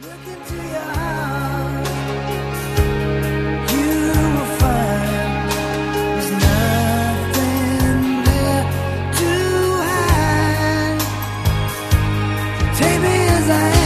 Look into your heart, you will find there's nothing there to hide. Take me as I am.